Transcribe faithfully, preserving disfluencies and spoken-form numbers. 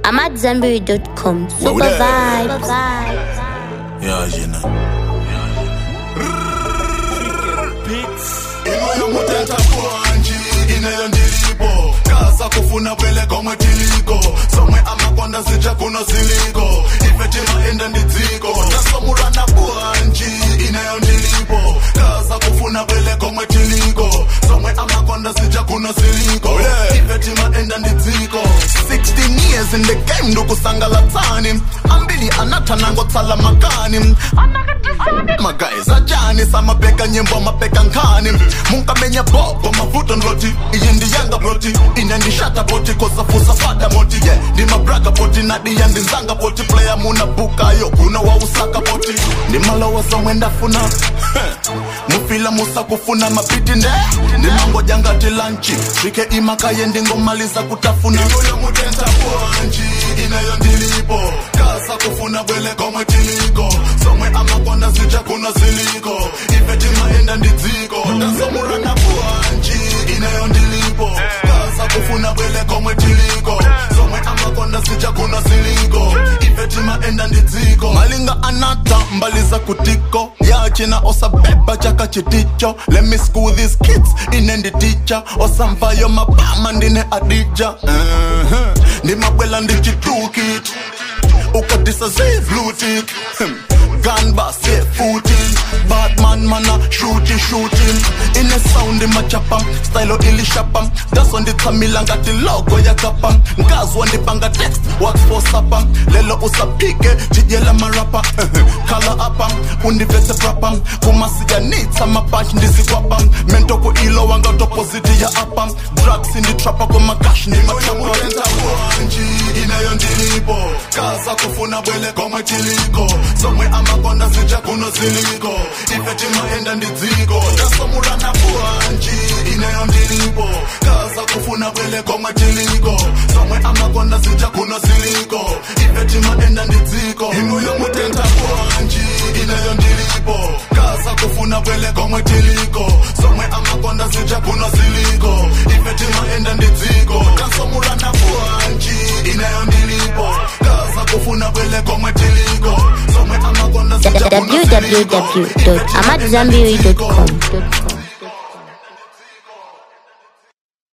ahmad zambiri dot com. Super vibes. Yeah, you know. Imoyo mutenta kuanji inayo ndilipo kasa kufuna bwele komwe tiliko somwe amakonda zija kuno ziliko ifetima enda ndiziko tasomurana kuanji inayo ndilipo kasa kufuna bwele komwe tiliko somwe amakonda zija kuno ziliko ifetima enda ndiziko sixteen years in the game ndukusangala tani ambili anatanango tsala makani my guys ajani sama peka nyimbo mapeka nkani munka menya boko mafuta nroti iyindi yanga broti inendi shata boti kosa fusa fada moti yeah ndi mabraga boti nadi yandi nzanga boti player muna buka yo kuna wa usaka boti ndi malawa somwenda funa mufila musa kufuna mapiti nde ndi mango janga tilanchi shike imaka yendi ngomaliza kutafuna imoyo mutenta kuanji inayo ndilipo kasa kufuna bwele komwe tiliko somwe amakonda zija kuna ziliko ifetima enda ndiziko tasomurana kuanji inayo ndilipo kasa kufuna bwele komwe tiliko somwe amakonda zija kuna ziliko ifetima enda ndiziko malinga anata mbaliza kutiko yachina osabeba chaka chiticho let me school these kids inendi teacher osamvayo mabama ndine adija uh-huh. Ndi mabwela ndichitukit ukadisa zivlutik gun bust yeah footing Batman mana shooting shooting in a sound in my chapam style ili shapam that's on the tamila ngati logo ya kapam ngazwa ndi banga text wax for sapam lelo usapike jijela marapa color apam univete prapam kumasiga nita mapunch ndizikwapam mentoko ilo wanga opposite ya apam drugs in the trapper kuma cash ndi machapa tenta kuanji inayo ndilipo kasa kufuna bwele komwe tiliko somwe amakonda zija kuno ziliko ifetima enda ndiziko tasomurana kuanji inayo ndilipo kasa kufuna bwele komwe tiliko somwe amakonda zija kuno ziliko ifetima enda ndiziko imoyo mutenta kuanji inayo ndilipo kasa kufuna bwele komwe tiliko somwe amakonda zija kuno ziliko ifetima enda ndiziko tasomurana kuanji inayo ndilipo kasa kufuna bwele komwe tiliko somwe amakonda zija kuno ziliko w w w dot ahmad zambiri dot com.